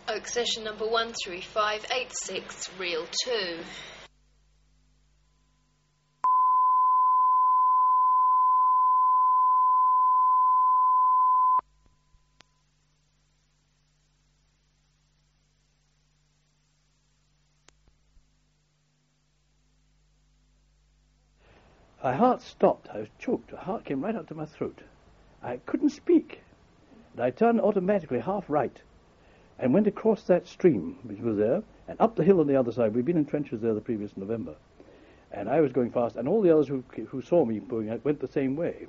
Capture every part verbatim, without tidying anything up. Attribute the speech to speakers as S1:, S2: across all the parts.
S1: Oak session number one three five eight six, reel two.
S2: My heart stopped. I was choked. The heart came right up to my throat. I couldn't speak. And I turned automatically half right and went across that stream, which was there, and up the hill on the other side. We'd been in trenches there the previous November. And I was going fast, and all the others who who saw me going out went the same way.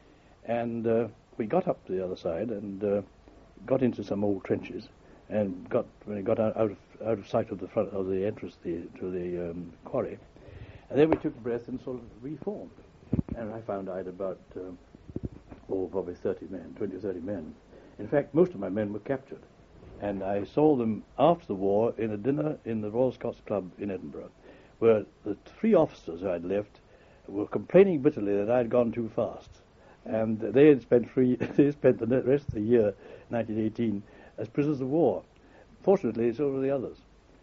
S2: And uh, we got up to the other side and uh, got into some old trenches, and got when we got out, out of out of sight of the front of the entrance to the, to the um, quarry. And then we took a breath and sort of reformed. And I found I had about, um, oh, probably thirty men, twenty or thirty men. In fact, most of my men were captured. And I saw them after the war in a dinner in the Royal Scots Club in Edinburgh, where the three officers who I'd left were complaining bitterly that I'd gone too fast. And they had spent free, they spent the rest of the year, nineteen eighteen, as prisoners of war. Fortunately, so were the others.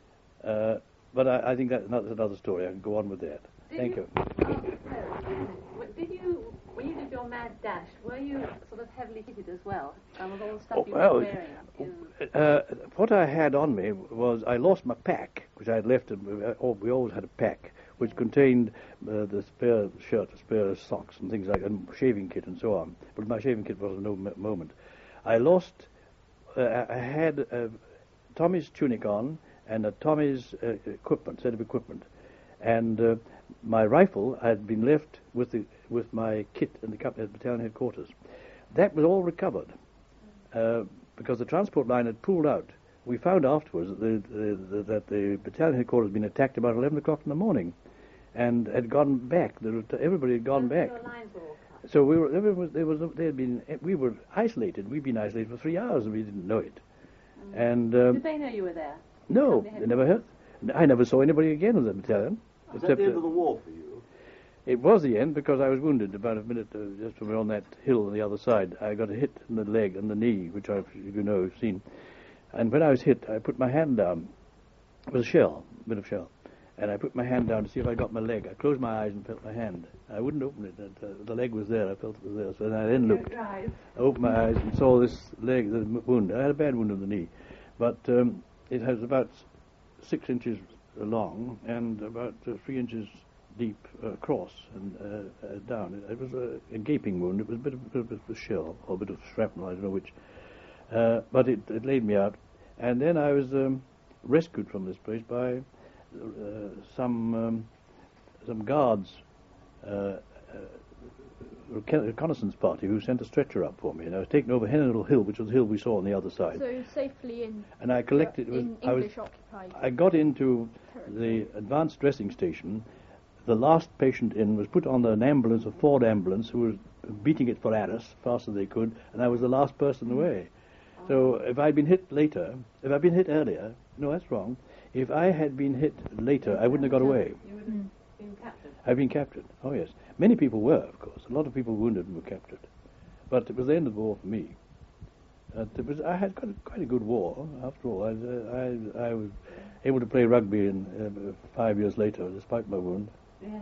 S2: Uh, But I, I think that's another, another story. I can go on with that.
S3: Did
S2: Thank
S3: you.
S2: you.
S3: Oh, did you, when you did your mad dash, were you sort of heavily kitted as well? Um, with all the stuff
S2: Oh,
S3: you
S2: well,
S3: were wearing? You...
S2: Uh, what I had on me was I lost my pack, which I had left. In, we always had a pack, which yeah. contained uh, the spare shirt, spare socks, and things like that, and shaving kit and so on. But my shaving kit was no m- moment. I lost. Uh, I had uh, Tommy's tunic on, and a Tommy's uh, equipment, set of equipment. And uh, my rifle had been left with the with my kit in the company at battalion headquarters. That was all recovered, uh, because the transport line had pulled out. We found afterwards that the, the, the, that the battalion headquarters had been attacked about eleven o'clock in the morning, and had gone back. There, everybody had gone
S3: so
S2: back.
S3: Your lines were all cut.
S2: So we were, there was, there was, they had been, we were isolated. We'd been isolated for three hours and we didn't know it.
S3: Mm.
S2: And um,
S3: did they know you were there?
S2: No, they never heard. I never saw anybody again of the battalion.
S4: Was that the end of the war for you?
S2: It was the end because I was wounded about a minute uh, just when we were on that hill on the other side. I got a hit in the leg and the knee, which I've, you know, have seen. And when I was hit, I put my hand down. It was a shell, a bit of shell. And I put my hand down to see if I got my leg. I closed my eyes and felt my hand. I wouldn't open it. And, uh, the leg was there. I felt it was there. So then I then looked. I opened my eyes and saw this leg, the wound. I had a bad wound on the knee. But um, it has about six inches long and about uh, three inches deep uh, across and uh, uh, down. It, it was a, a gaping wound. It was a bit of, a bit of a shell or a bit of shrapnel, I don't know which. Uh, but it, it laid me out. And then I was um, rescued from this place by uh, some um, some guards, uh, uh, reconnaissance party who sent a stretcher up for me, and I was taken over Hennedle Hill, which was the hill we saw on the other side.
S5: So safely in.
S2: And I collected.
S5: Uh,
S2: it was,
S5: in
S2: I was,
S5: English occupied.
S2: I got into the advanced dressing station. The last patient in was put on an ambulance, a Ford ambulance, who was beating it for Arras fast as they could, and I was the last person away. So if I'd been hit later, if I'd been hit earlier, no, that's wrong. If I had been hit later, I wouldn't have got away.
S3: You would have mm. been captured.
S2: I'd been captured. Oh yes, many people were, of course. A lot of people wounded and were captured, but it was the end of the war for me. Uh, it was, I had quite a, quite a good war, after all. I, uh, I, I was able to play rugby in, uh, five years later, despite my wound.
S3: Yeah.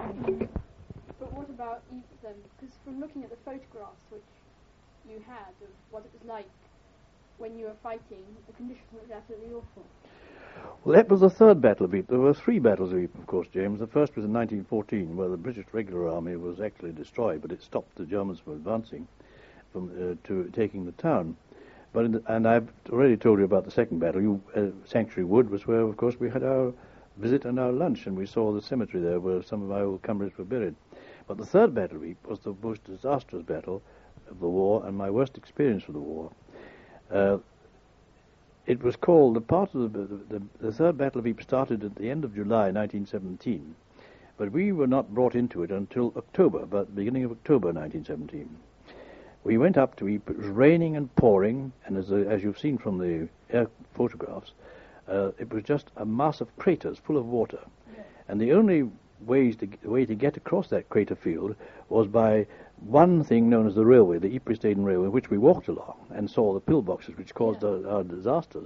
S5: But what about Ypres then? Because from looking at the photographs which you had of what it was like when you were fighting, the conditions were absolutely awful.
S2: Well, that was the third Battle of Ypres. There were three battles of Ypres, of course, James. The first was in nineteen fourteen, where the British regular army was actually destroyed, but it stopped the Germans from advancing from uh, to taking the town. But in the, and I've already told you about the second battle. You, uh, Sanctuary Wood was where, of course, we had our visit and our lunch, and we saw the cemetery there where some of our old comrades were buried. But the third Battle of Ypres was the most disastrous battle of the war and my worst experience of the war. Uh, it was called, the part of the, the, the third Battle of Ypres started at the end of July nineteen seventeen, but we were not brought into it until October, about the beginning of October nineteen seventeen. We went up to Ypres, it was raining and pouring, and as, uh, as you've seen from the air photographs, uh, it was just a mass of craters full of water. Yeah. And the only ways to, way to get across that crater field was by one thing known as the railway, the Ypres Stadium Railway, which we walked along and saw the pillboxes which caused yeah. our, our disasters.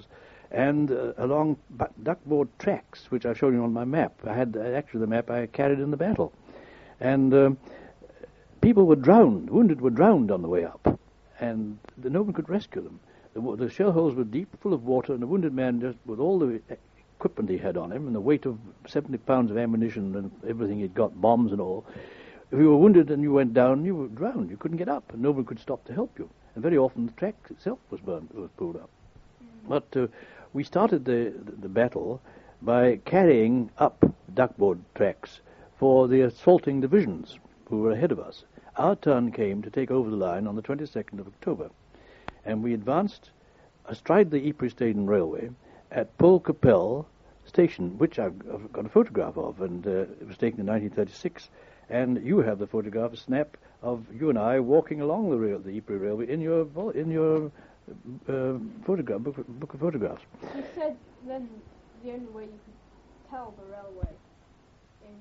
S2: and uh, along bu- duckboard tracks, which I've shown you on my map. I had uh, actually the map I carried in the battle. And um, people were drowned, wounded were drowned on the way up, and the, no one could rescue them. The, wa- the shell holes were deep, full of water, and the wounded man, just with all the equipment he had on him, and the weight of seventy pounds of ammunition and everything he'd got, bombs and all, if you were wounded and you went down, you were drowned. You couldn't get up, and nobody could stop to help you. And very often the track itself was burned, was pulled up. But uh, we started the, the, the battle by carrying up duckboard tracks for the assaulting divisions who were ahead of us. Our turn came to take over the line on the twenty-second of October, and we advanced astride the Ypres Stadium Railway at Pol Capel Station, which I've, I've got a photograph of, and uh, it was taken in nineteen thirty-six. And you have the photograph, a snap of you and I walking along the rail, the Ypres Railway, in your vol- in your uh, photograph book, book of photographs.
S5: You said then the only way you could tell the railway in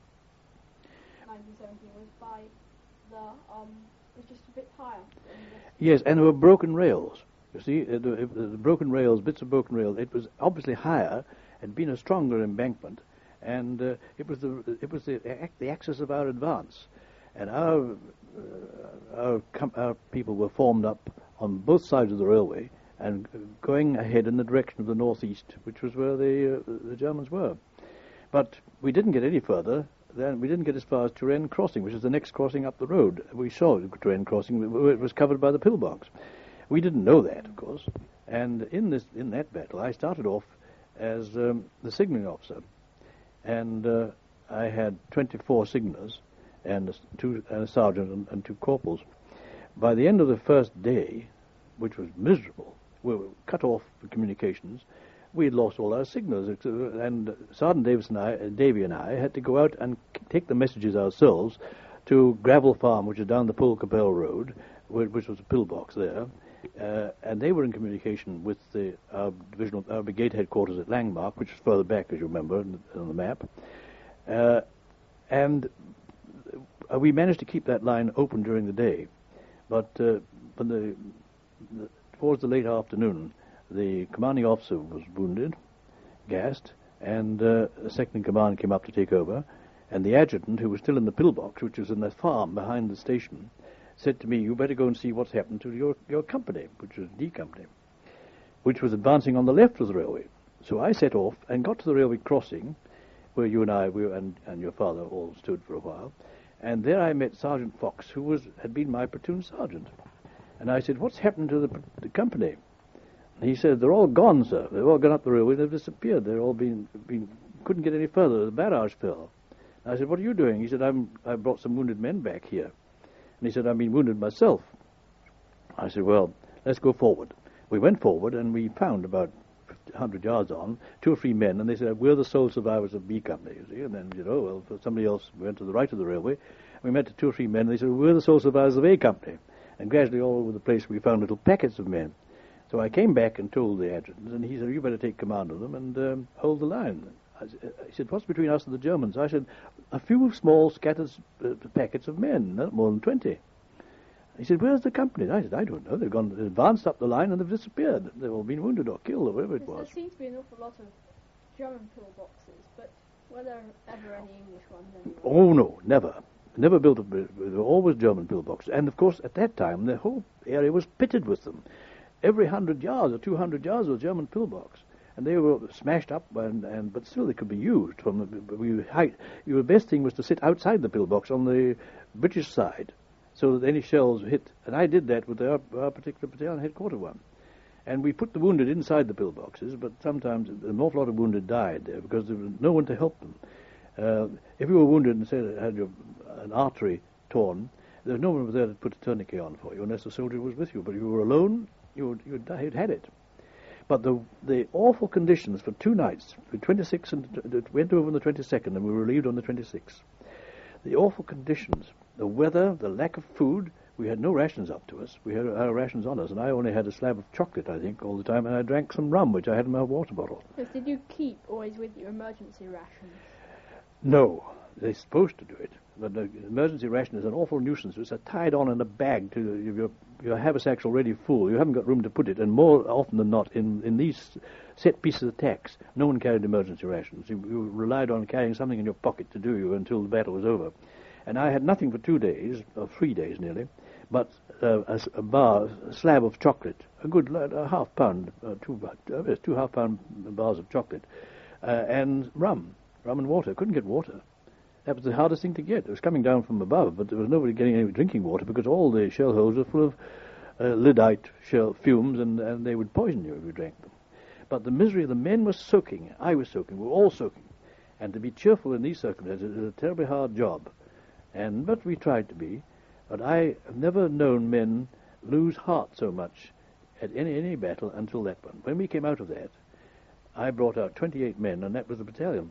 S5: nineteen seventeen was by the um it was just a bit higher.
S2: Yes, and there were broken rails. You see, uh, the, the, the broken rails, bits of broken rail. It was obviously higher, had been a stronger embankment. And uh, it was the it was the the axis of our advance, and our uh, our, com- our people were formed up on both sides of the railway and going ahead in the direction of the northeast, which was where the uh, the Germans were. But we didn't get any further. Then we didn't get as far as Turenne Crossing, which is the next crossing up the road. We saw Turenne Crossing; it was covered by the pillbox. We didn't know that, of course. And in this in that battle, I started off as um, the signalling officer. And uh, I had twenty-four signallers and a, two, and a sergeant and, and two corporals. By the end of the first day, which was miserable, we were cut off for communications. We had lost all our signallers, and Sergeant Davis and I, uh, Davy and I had to go out and c- take the messages ourselves to Gravel Farm, which is down the Pol Capel Road, wh- which was a pillbox there. Uh, and they were in communication with the, our divisional, our brigade headquarters at Langmark, which is further back, as you remember, on the, on the map. Uh, and uh, we managed to keep that line open during the day. But uh, when the, the, towards the late afternoon, the commanding officer was wounded, gassed, and uh, the second in command came up to take over. And the adjutant, who was still in the pillbox, which was in the farm behind the station, said to me, "You better go and see what's happened to your, your company," which was D Company, which was advancing on the left of the railway. So I set off and got to the railway crossing, where you and I we were, and, and your father all stood for a while, and there I met Sergeant Fox, who was had been my platoon sergeant. And I said, "What's happened to the, the company?" And he said, "They're all gone, sir. They've all gone up the railway. They've disappeared. They're all been, been couldn't get any further. The barrage fell." And I said, "What are you doing?" He said, I'm, I brought some wounded men back here. And he said, "I've been wounded myself." I said, "Well, let's go forward." We went forward, and we found about one hundred yards on two or three men, and they said, "We're the sole survivors of B Company," you see. And then, you know, well, for somebody else, we went to the right of the railway. We met two or three men, and they said, "We're the sole survivors of A Company." And gradually, all over the place, we found little packets of men. So I came back and told the adjutant, and he said, "You better take command of them and um, hold the line." I said, "What's between us and the Germans?" I said, "A few small scattered uh, packets of men, not more than twenty. He said, "Where's the company?" I said, "I don't know. They've gone advanced up the line and they've disappeared. They've all been wounded or killed or whatever it was."
S5: There seems to be an awful lot of German pillboxes, but were there ever any English ones anyway?
S2: Oh, no, never. Never built a... There were always German pillboxes. And, of course, at that time, the whole area was pitted with them. Every hundred yards or two hundred yards was a German pillbox. And they were smashed up, and, and but still they could be used. From the, we height. The best thing was to sit outside the pillbox on the British side, so that any shells hit. And I did that with our, our particular battalion headquarter one. And we put the wounded inside the pillboxes, but sometimes an awful lot of wounded died there because there was no one to help them. Uh, if you were wounded and said had your, an artery torn, there was no one there to put a tourniquet on for you unless the soldier was with you. But if you were alone, you would, you would die, you'd had it. But the the awful conditions for two nights, the twenty-sixth and the, went over on the twenty-second, and we were relieved on the twenty-sixth. The awful conditions, the weather, the lack of food. We had no rations up to us. We had our rations on us, and I only had a slab of chocolate, I think, all the time, and I drank some rum, which I had in my water bottle.
S5: Yes, did you keep always with your emergency rations?
S2: No, they're supposed to do it. but the emergency ration is an awful nuisance. It's a tied on in a bag to your, your haversacks already full. You haven't got room to put it, and more often than not, in, in these set pieces of attacks, no one carried emergency rations. You, you relied on carrying something in your pocket to do you until the battle was over. And I had nothing for two days, or three days nearly, but uh, a, a bar, a slab of chocolate, a good a half pound, uh, two, uh, two half pound bars of chocolate, uh, and rum, rum and water. Couldn't get water. That was the hardest thing to get. It was coming down from above, but there was nobody getting any drinking water because all the shell holes were full of uh, lyddite shell fumes, and, and they would poison you if you drank them. But the misery of the men was soaking. I was soaking. We were all soaking. And to be cheerful in these circumstances is a terribly hard job. And but we tried to be. But I have never known men lose heart so much at any any battle until that one. When we came out of that, I brought out twenty-eight men, and that was the battalion.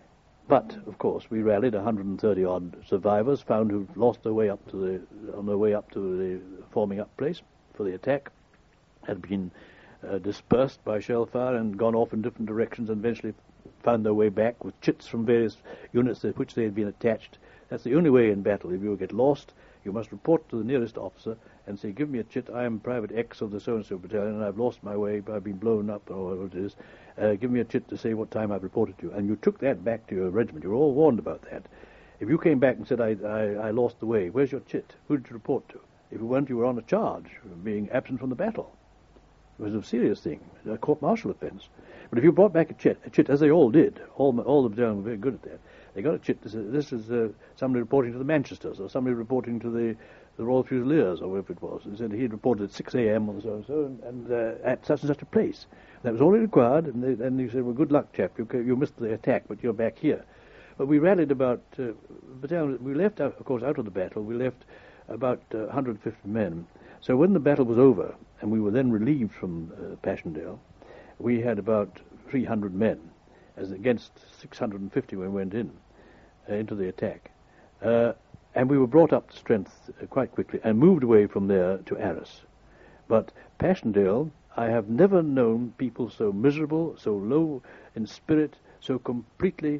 S2: But, of course, we rallied one hundred thirty odd survivors, found who'd lost their way up to the, on their way up to the forming up place for the attack, had been uh, dispersed by shell fire and gone off in different directions, and eventually found their way back with chits from various units to which they had been attached. That's the only way in battle. If you get lost, you must report to the nearest officer and say, give me a chit, I am Private X of the so-and-so battalion, and I've lost my way, I've been blown up, or whatever it is. Uh, give me a chit to say what time I've reported to you. And you took that back to your regiment. You were all warned about that. If you came back and said, I, I, I lost the way, where's your chit? Who did you report to? If you weren't, you were on a charge of being absent from the battle. It was a serious thing, a court-martial offence. But if you brought back a chit, a chit, as they all did, all, all the battalion were very good at that, they got a chit to say, this is uh, somebody reporting to the Manchesters, or somebody reporting to the, the Royal Fusiliers, or whatever it was. And said he'd reported at six a.m. or so-and-so, and, and uh, at such and such a place. That was all he required, and they, and he said, well, good luck, chap, you, you missed the attack, but you're back here. But we rallied about, uh, battalion, we left, out, of course, out of the battle, we left about uh, one hundred fifty men. So when the battle was over, and we were then relieved from uh, Passchendaele, we had about three hundred men, as against six hundred fifty when we went in, uh, into the attack. Uh, and we were brought up to strength uh, quite quickly, and moved away from there to Arras. But Passchendaele, I have never known people so miserable, so low in spirit, so completely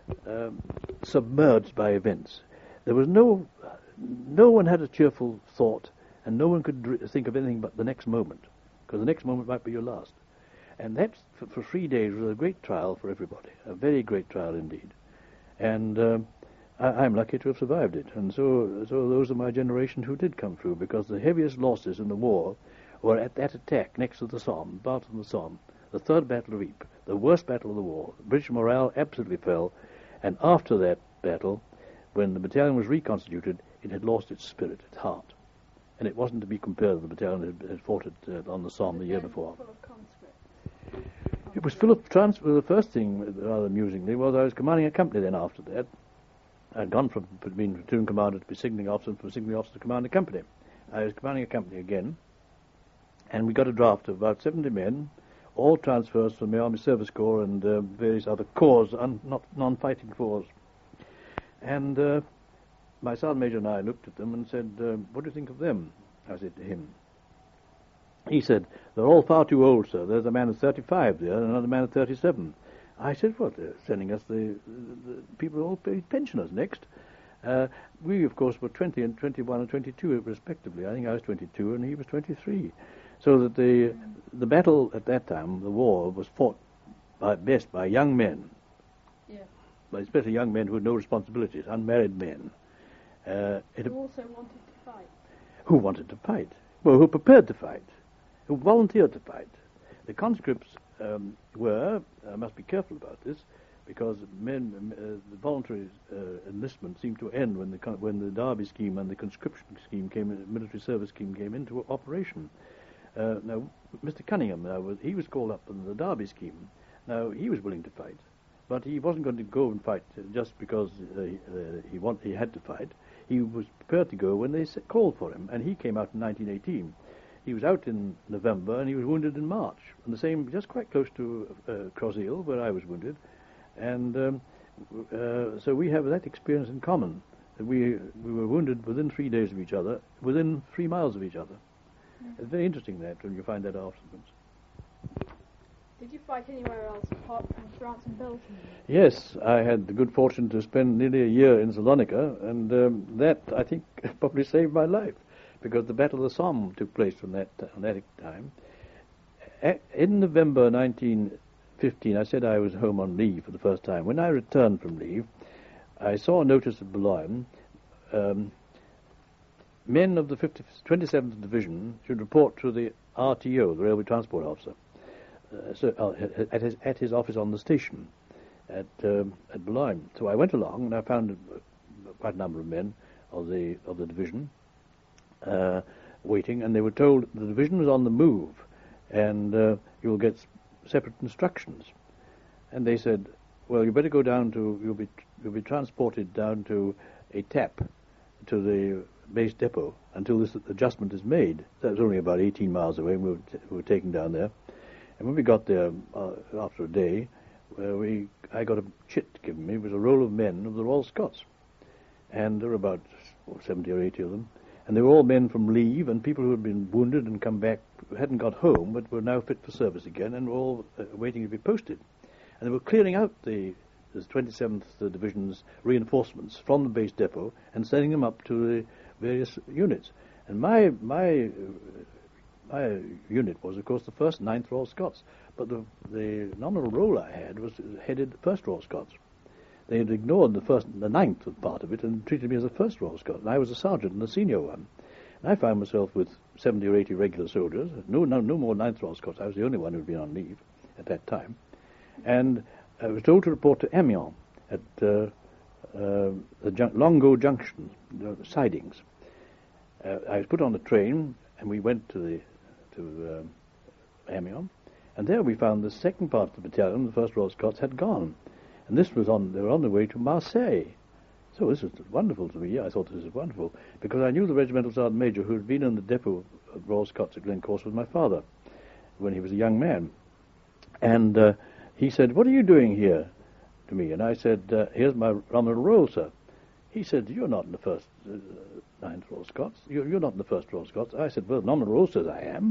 S2: um, submerged by events. There was no, no one had a cheerful thought, and no one could dr- think of anything but the next moment, because the next moment might be your last. And that, for, for three days, was a great trial for everybody, a very great trial indeed. And uh, I, I'm lucky to have survived it. And so, so those of my generation who did come through, because the heaviest losses in the war were at that attack next to the Somme, Barton on the Somme, the third Battle of Ypres, the worst battle of the war. British morale absolutely fell, and after that battle, when the battalion was reconstituted, it had lost its spirit, its heart. And it wasn't to be compared with the battalion that had, had fought it uh, on the Somme the year before.
S5: Full of conscripts.
S2: It was full of transfer. The first thing, rather amusingly, was I was commanding a company then after that. I'd gone from being platoon commander to be signalling officer, and from signalling officer to command a company. I was commanding a company again, and we got a draft of about seventy men, all transfers from the Army Service Corps and uh, various other corps, un- not non-fighting corps. And uh, my sergeant major and I looked at them and said, uh, what do you think of them? I said to him. He said, they're all far too old, sir. There's a man of thirty-five there and another man of thirty-seven. I said, well, they're sending us the, the, the people who all pay pensioners next. Uh, we, of course, were twenty and twenty-one and twenty-two, respectively. I think I was twenty-two and he was twenty-three. So that the the battle at that time, the war, was fought by, best by young men.
S5: Yeah.
S2: But especially young men who had no responsibilities, unmarried men. Uh, it,
S5: Who also wanted to fight.
S2: Who wanted to fight. Well, who were prepared to fight. Who volunteered to fight. The conscripts um, were, I must be careful about this, because men, uh, the voluntary uh, enlistment seemed to end when the when the Derby scheme and the conscription scheme came, in, military service scheme came into operation. Uh, now, Mister Cunningham, now, was, he was called up in the Derby scheme. Now, he was willing to fight, but he wasn't going to go and fight just because uh, he, uh, he, want, he had to fight. He was prepared to go when they called for him, and he came out in nineteen eighteen. He was out in November, and he was wounded in March, and the same, just quite close to uh, Croisille, where I was wounded. And um, uh, so we have that experience in common. That we we were wounded within three days of each other, within three miles of each other. Mm. It's very interesting that when you find that afterwards.
S5: Did you fight anywhere else apart from France and Belgium?
S2: Yes, I had the good fortune to spend nearly a year in Salonika, and um, that, I think, probably saved my life, because the Battle of the Somme took place from that, uh, that time. A- in November nineteen fifteen, I said I was home on leave for the first time. When I returned from leave, I saw a notice at Boulogne. Um, men of the twenty-seventh Division should report to the R T O, the Railway Transport Officer, uh, so, uh, at, his, at his office on the station at um, at Boulogne. So I went along, and I found uh, quite a number of men of the of the division uh, waiting, and they were told the division was on the move, and uh, you will get s- separate instructions. And they said, well, you better go down to, you'll be you'll be transported down to a tap, to the base depot, until this adjustment is made. That was only about eighteen miles away. We were, t- we were taken down there. And when we got there, uh, after a day, uh, we I got a chit given me. It was a roll of men of the Royal Scots. And there were about oh, seventy or eighty of them. And they were all men from leave and people who had been wounded and come back, hadn't got home, but were now fit for service again, and were all uh, waiting to be posted. And they were clearing out the, the twenty-seventh Division's reinforcements from the base depot and sending them up to the various units. And my my uh, my unit was, of course, the first ninth Royal Scots, but the the nominal role I had was headed first Royal Scots. They had ignored the first, the ninth part of it, and treated me as the first Royal Scots. And I was a sergeant and the senior one. And I found myself with seventy or eighty regular soldiers. No, no, no more ninth Royal Scots. I was the only one who had been on leave at that time. And I was told to report to Amiens at uh, uh, the jun- Longo Junction, the sidings. Uh, I was put on the train, and we went to the to uh, Amiens, and there we found the second part of the battalion, the first Royal Scots, had gone, and this was on. They were on their way to Marseille. So this was wonderful to me. I thought this was wonderful because I knew the regimental sergeant major who had been in the depot of Royal Scots at Glencorse with my father when he was a young man, and. Uh, He said, "What are you doing here?" to me. And I said, uh, "Here's my nominal roll, sir." He said, "You're not in the first uh, ninth Royal Scots. You're, you're not in the first Royal Scots." I said, "Well, nominal roll says I am."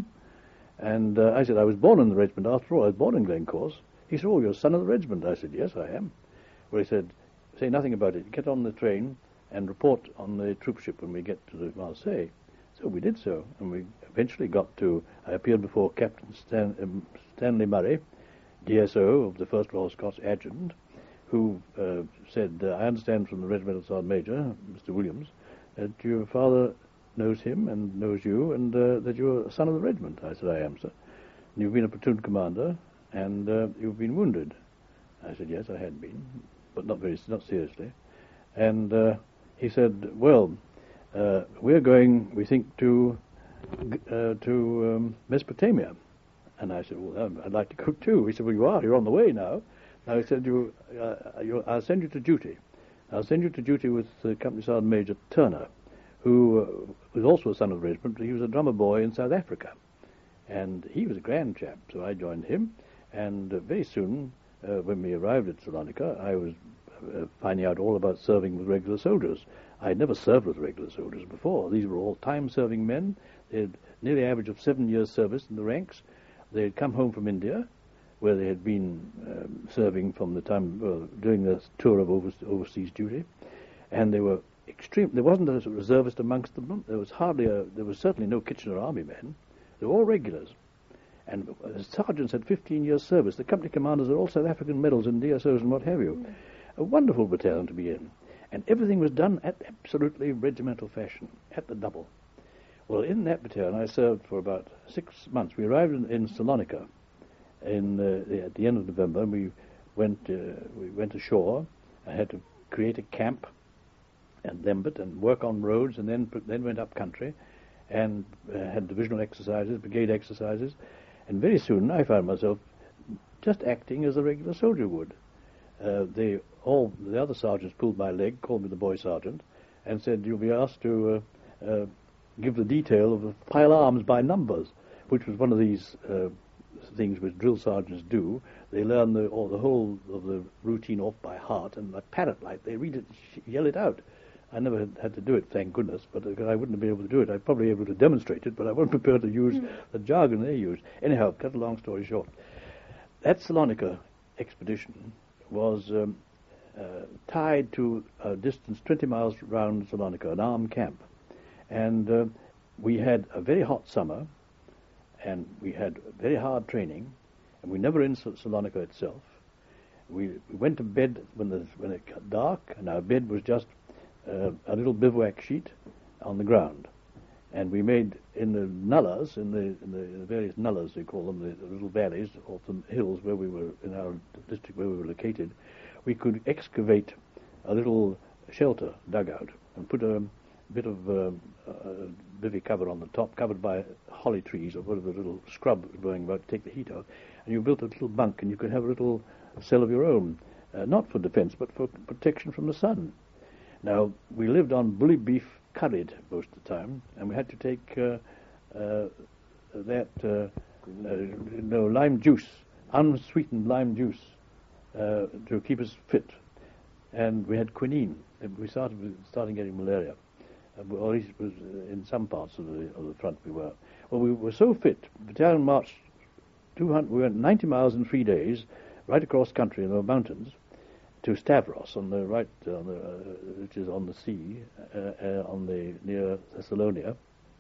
S2: And uh, I said, "I was born in the regiment after all. I was born in Glencorse." He said, "Oh, you're son of the regiment." I said, "Yes, I am." Well, he said, "Say nothing about it. Get on the train and report on the troop ship when we get to the Marseille." So we did so, and we eventually got to, I appeared before Captain Stan, um, Stanley Murray, D S O of the first Royal Scots Adjutant, who uh, said, uh, "I understand from the Regimental Sergeant Major, Mister Williams, that your father knows him and knows you, and uh, that you're a son of the regiment." I said, "I am, sir." "And you've been a platoon commander, and uh, you've been wounded." I said, "Yes, I had been, but not very, not seriously." And uh, he said, "Well, uh, we're going, we think, to uh, to um, Mesopotamia." And I said, "Well, I'd like to go too." He said, "Well, you are. You're on the way now." I said, you, uh, you, "I'll send you to duty. I'll send you to duty with uh, Company Sergeant Major Turner, who uh, was also a son of the regiment, but he was a drummer boy in South Africa. And he was a grand chap, so I joined him. And uh, very soon, uh, when we arrived at Salonika, I was uh, finding out all about serving with regular soldiers. I had never served with regular soldiers before. These were all time-serving men. They had nearly an average of seven years' service in the ranks. They had come home from India, where they had been um, serving from the time, uh, doing the tour of overseas, overseas duty, and they were extreme. There wasn't a reservist amongst them. There was hardly a. There was certainly no Kitchener Army men. They were all regulars, and uh, sergeants had fifteen years' service. The company commanders had all South African medals and D S Os and what have you. Mm. A wonderful battalion to be in, and everything was done at absolutely regimental fashion, at the double. Well, in that battalion, I served for about six months. We arrived in, in Salonika in, uh, the, at the end of November, and we went, uh, we went ashore. I had to create a camp at Lembert and work on roads, and then then went up country and uh, had divisional exercises, brigade exercises, and very soon I found myself just acting as a regular soldier would. Uh, they all the other sergeants pulled my leg, called me the boy sergeant, and said, "You'll be asked to uh, uh, give the detail of the pile arms by numbers," which was one of these uh, things which drill sergeants do. They learn the, or the whole of the routine off by heart, and like parrot-like, they read it, yell it out. I never had, had to do it, thank goodness, but uh, I wouldn't have been able to do it. I'd probably be able to demonstrate it, but I wasn't prepared to use mm. the jargon they used. Anyhow, cut a long story short. that Salonika expedition was um, uh, tied to a distance twenty miles round Salonika, an armed camp. And uh, we had a very hot summer, and we had very hard training, and we never in Salonika itself. We, we went to bed when, the, when it got dark, and our bed was just uh, a little bivouac sheet on the ground. And we made in the nullahs, in the, in the, in the various nullahs, they call them, the, the little valleys off the hills where we were, in our district where we were located, we could excavate a little shelter dugout and put a bit of uh, uh, bivy cover on the top, covered by holly trees or whatever little scrub growing about to take the heat out. And you built a little bunk, and you could have a little cell of your own, uh, not for defense, but for protection from the sun. Now, we lived on bully beef curried most of the time, and we had to take uh, uh, that, uh, uh, no, lime juice, unsweetened lime juice, uh, to keep us fit. And we had quinine. We started starting getting malaria. Uh, or at least it was uh, in some parts of the, of the front we were. Well, we were so fit. The battalion marched two hundred, we went ninety miles in three days, right across country in the mountains, to Stavros on the right, on the, uh, which is on the sea, uh, uh, on the near Thessalonia.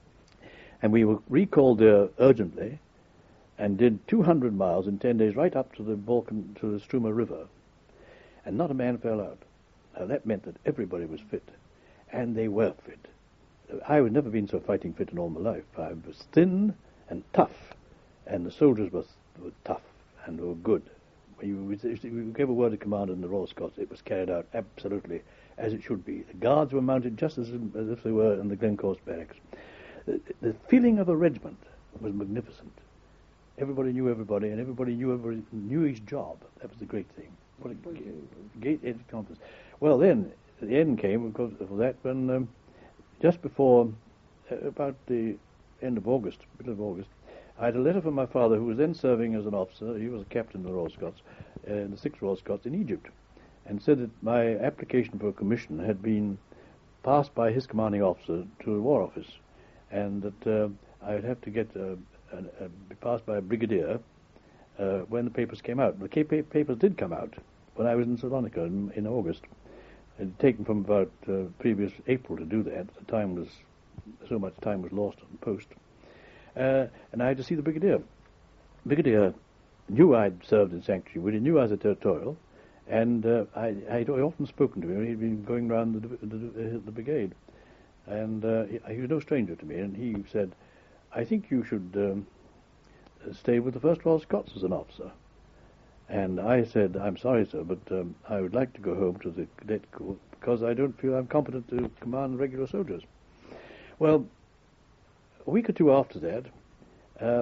S2: And we were recalled there urgently, and did two hundred miles in ten days, right up to the Balkan, to the Struma River, and not a man fell out. Now that meant that everybody was fit. And they were fit. I had never been so fighting fit in all my life. I was thin and tough, and the soldiers were, were tough and were good. When you, you gave a word of command in the Royal Scots, it was carried out absolutely as it should be. The guards were mounted just as, as if they were in the Glencorse barracks. The, the feeling of a regiment was magnificent. Everybody knew everybody, and everybody knew everybody knew his job. That was the great thing. What a great confidence. Well, then, the end came because of that when um, just before uh, about the end of August, middle of August, I had a letter from my father, who was then serving as an officer. He was a captain in the Royal Scots, uh, in the sixth Royal Scots in Egypt, and said that my application for a commission had been passed by his commanding officer to the War Office, and that uh, I would have to get uh, an, uh, be passed by a brigadier uh, when the papers came out. The papers did come out when I was in Salonika in, in August. It had taken from about uh, previous April to do that. The time was, so much time was lost on the post. Uh, and I had to see the brigadier. Brigadier knew I'd served in Sanctuary Wood. He knew I was a territorial, and uh, I, I'd often spoken to him. He'd been going round the, the, the, the brigade, and uh, he, he was no stranger to me. And he said, "I think you should um, stay with the First Royal Scots as an officer." And I said, "I'm sorry, sir, but um, I would like to go home to the cadet corps because I don't feel I'm competent to command regular soldiers." Well, a week or two after that, uh,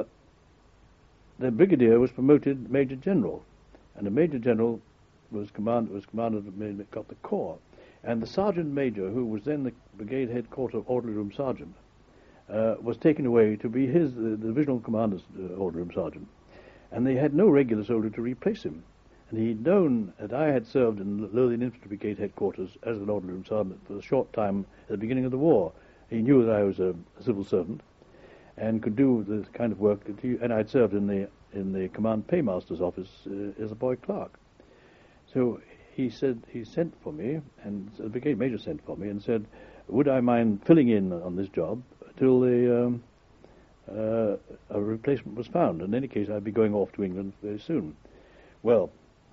S2: the brigadier was promoted major general, and the major general was command was commanded got the corps, and the sergeant major, who was then the brigade headquarter orderly room sergeant, uh, was taken away to be his uh, the divisional commander's uh, orderly room sergeant. And they had no regular soldier to replace him. And he'd known that I had served in the Lothian Infantry Brigade headquarters as an orderly room sergeant for a short time at the beginning of the war. He knew that I was a, a civil servant and could do the kind of work that he... And I'd served in the in the Command Paymaster's office uh, as a boy clerk. So he said, he sent for me, and the brigade major sent for me and said, would I mind filling in on this job till the... Um, Uh, a replacement was found. In any case, I'd be going off to England very soon. Well,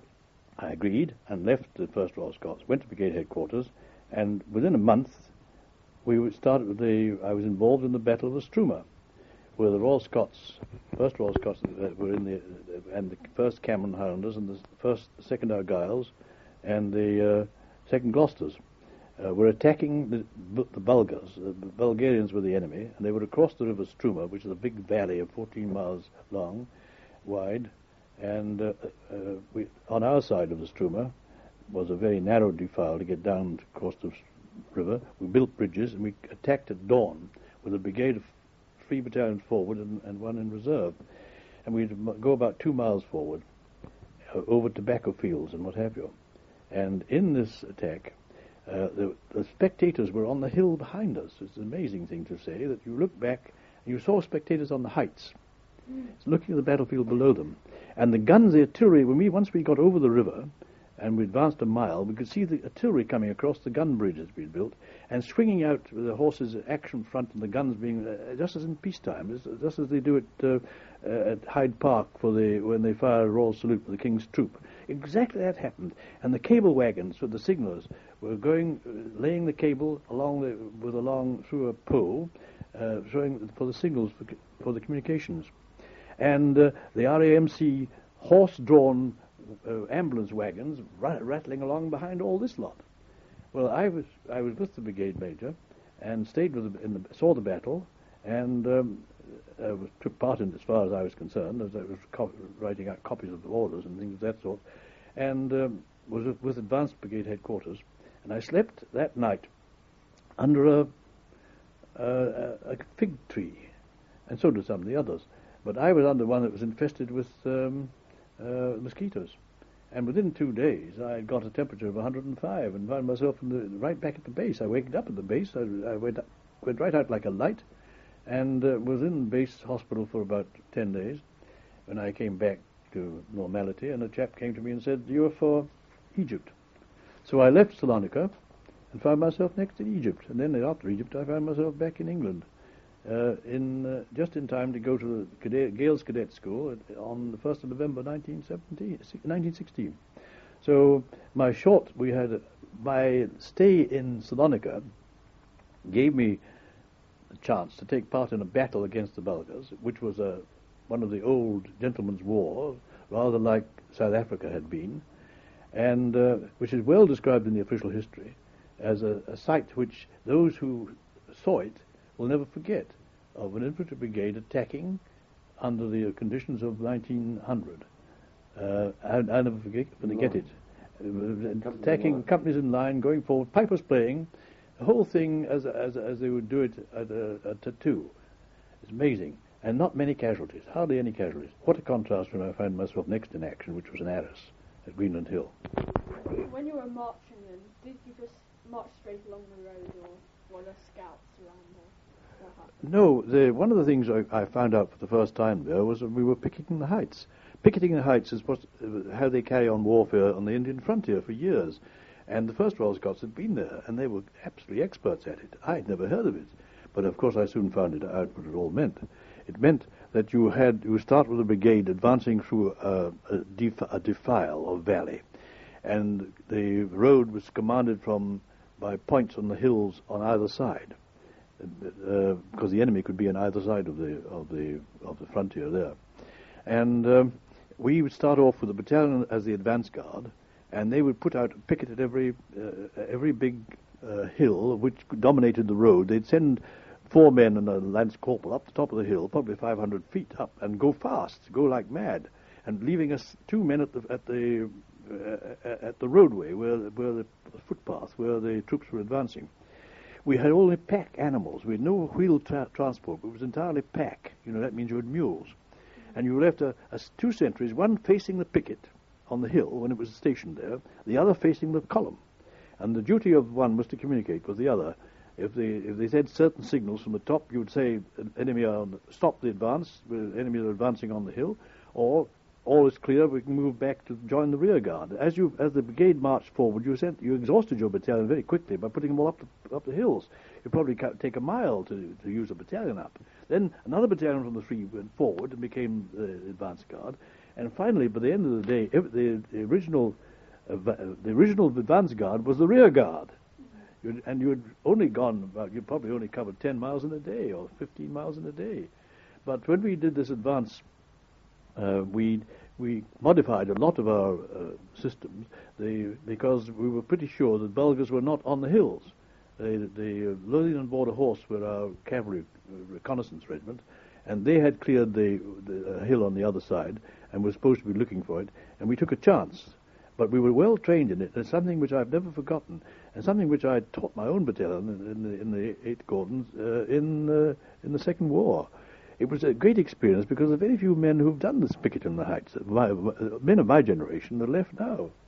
S2: I agreed and left the First Royal Scots, went to brigade headquarters, and within a month we started with the. I was involved in the Battle of the Struma, where the Royal Scots, First Royal Scots, were in the and the First Cameron Highlanders and the First, Second Argylls, and the uh, Second Gloucesters. Uh, were attacking the, the Bulgars. The Bulgarians were the enemy, and they were across the river Struma, which is a big valley of fourteen miles long, wide, and uh, uh, we, on our side of the Struma was a very narrow defile to get down across the river. We built bridges, and we attacked at dawn with a brigade of three battalions forward and, and one in reserve. And we'd go about two miles forward, uh, over tobacco fields and what have you. And in this attack, Uh, the, the spectators were on the hill behind us. It's an amazing thing to say that you look back and you saw spectators on the heights, It's looking at the battlefield below them. And the guns, the artillery, when we once we got over the river and we advanced a mile, we could see the artillery coming across the gun bridges we'd built and swinging out with the horses' action front and the guns being uh, just as in peacetime, just, just as they do at, uh, uh, at Hyde Park for the when they fire a royal salute for the King's troop. Exactly that happened. And the cable wagons with the signallers were going, uh, laying the cable along the, with along through a pole, uh, showing for the signals for, for the communications. And uh, the R A M C horse-drawn uh, ambulance wagons ra- rattling along behind all this lot. Well, I was I was with the brigade major, and stayed with the, in the saw the battle, and um, uh, was, took part in it as far as I was concerned, as I was co- writing out copies of the orders and things of that sort, and um, was with, with advanced brigade headquarters, and I slept that night under a, a, a fig tree, and so did some of the others. But I was under one that was infested with um, uh, mosquitoes. And within two days, I got a temperature of one hundred five and found myself in the, right back at the base. I waked up at the base. I, I went, up, went right out like a light and uh, was in base hospital for about ten days when I came back to normality. And a chap came to me and said, "You're for Egypt." So I left Salonika and found myself next in Egypt. And then after Egypt, I found myself back in England. Uh, in uh, just in time to go to the cadet, Gales Cadet School at, on the first of November nineteen sixteen. So my short, we had uh, my stay in Salonika gave me a chance to take part in a battle against the Bulgars, which was a one of the old gentlemen's war, rather like South Africa had been, and uh, which is well described in the official history as a, a site which those who saw it will never forget, of an infantry brigade attacking under the conditions of nineteen hundred. Uh, I, I never forget, forget it. Uh, attacking companies in line, going forward, pipers playing, the whole thing as as as they would do it at a, a tattoo. It's amazing, and not many casualties, hardly any casualties. What a contrast when I found myself next in action, which was in Arras at Greenland Hill.
S5: When you were marching then, did you just march straight along the road, or were there scouts around there?
S2: No, the, one of the things I, I found out for the first time there was when we were picketing the heights. Picketing the heights is what, uh, how they carry on warfare on the Indian frontier for years. And the first Royal Scots had been there, and they were absolutely experts at it. I had never heard of it. But of course I soon found it out what it all meant. It meant that you had you start with a brigade advancing through a, a, def- a defile or valley. And the road was commanded from by points on the hills on either side. Uh, because the enemy could be on either side of the of the of the frontier there, and um, we would start off with a battalion as the advance guard, and they would put out a picket at every uh, every big uh, hill which dominated the road. They'd send four men and a lance corporal up the top of the hill, probably five hundred feet up, and go fast, go like mad, and leaving us two men at the at the uh, at the roadway where where the footpath where the troops were advancing. We had only pack animals. We had no wheeled tra- transport. It was entirely pack. You know, that means you had mules. And you left a, a two sentries, one facing the picket on the hill when it was stationed there, the other facing the column. And the duty of one was to communicate with the other. If they if they said certain signals from the top, you would say, enemy on, stop the advance, enemy are advancing on the hill, or all is clear, we can move back to join the rear guard. As you, as the brigade marched forward, you sent, you exhausted your battalion very quickly by putting them all up the, up the hills. It probably ca- take a mile to, to use a battalion up. Then another battalion from the three went forward and became the advance guard. And finally, by the end of the day, the, the original, uh, the original advance guard was the rear guard. You'd, and you had only gone about, you probably only covered ten miles in a day or fifteen miles in a day. But when we did this advance, Uh, we we modified a lot of our uh, systems the, because we were pretty sure that Bulgars were not on the hills. The, the uh, Lothian Border Horse were our cavalry reconnaissance regiment, and they had cleared the, the uh, hill on the other side and were supposed to be looking for it, and we took a chance. But we were well trained in it, and something which I've never forgotten, and something which I taught my own battalion in, in the in the Eighth Gordons uh, in uh, in the Second War. It was a great experience because there are very few men who've done this picket in the heights. My, men of my generation are left now.